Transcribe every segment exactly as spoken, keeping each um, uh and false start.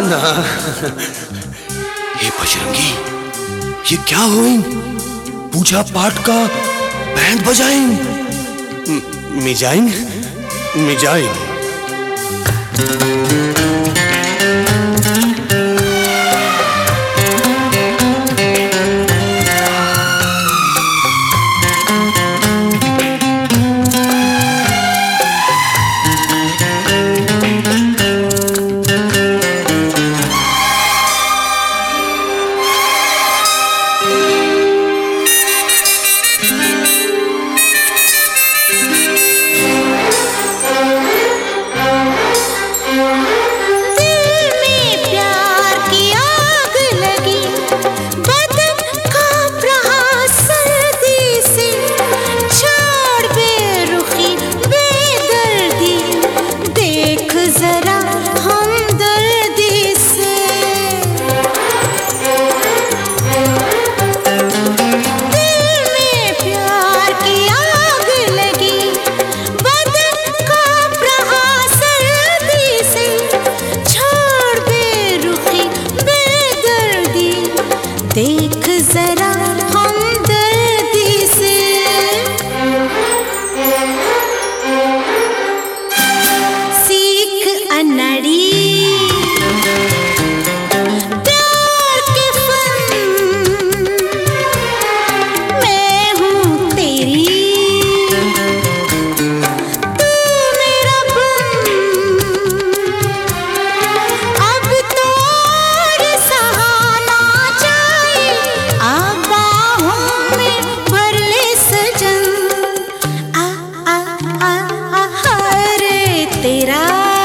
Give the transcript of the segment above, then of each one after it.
ना। हे बजरंगी, ये क्या हुई? पूजा पाठ का बैंड बजाएं? मिजाइन मिजाइन। देख जरा हमदर्दी से, सीख अनड़ी प्यार के फन, मैं हूँ तेरी तू मेरा बन। अब तो और सहाना तेरा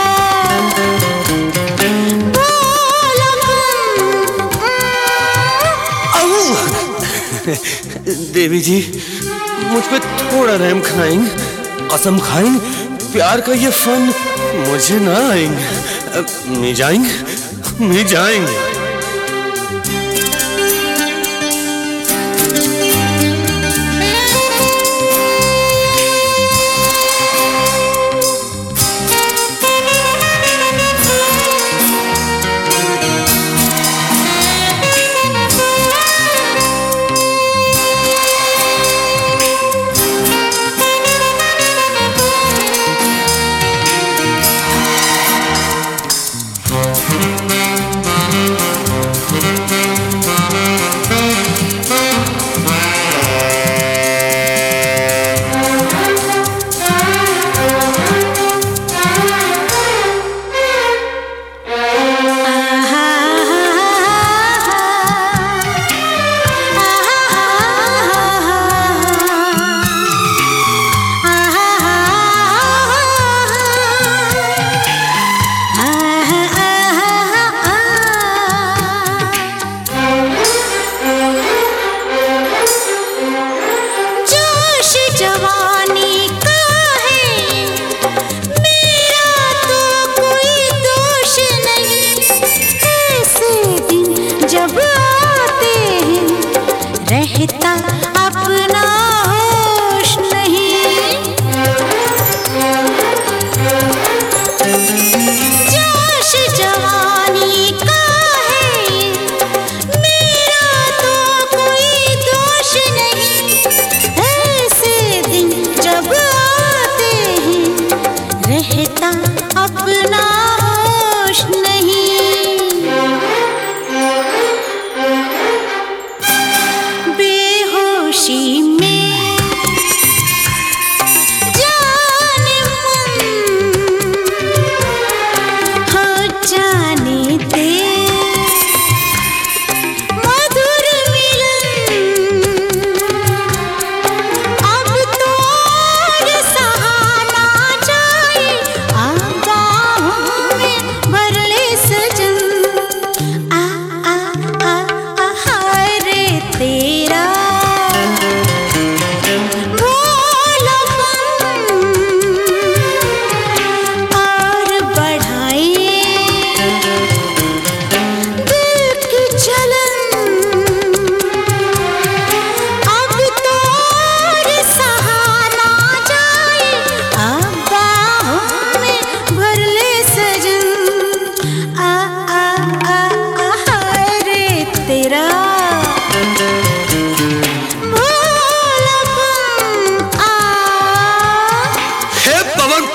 देवी जी, मुझ पे थोड़ा रहम खाएंगे, कसम खाएंगे, प्यार का ये फन मुझे ना आएंगे। मिजाएंगे मिजाएंगे। जवानी का है मेरा तो कोई दोष नहीं, ऐसे दिन जब आते हैं रहता अपना होश नहीं। जोश जवानी का है मेरा तो कोई दोष नहीं, जब आते हैं रहता अपना होश नहीं। बेहोशी में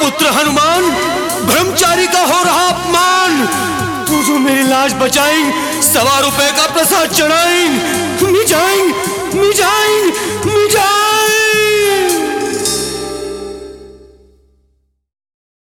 पुत्र हनुमान, ब्रह्मचारी का हो रहा अपमान। तू जो मेरी लाश बचाई, सवा रुपए का प्रसाद चढ़ाई। मी जाएंगे, मी जाएंगे,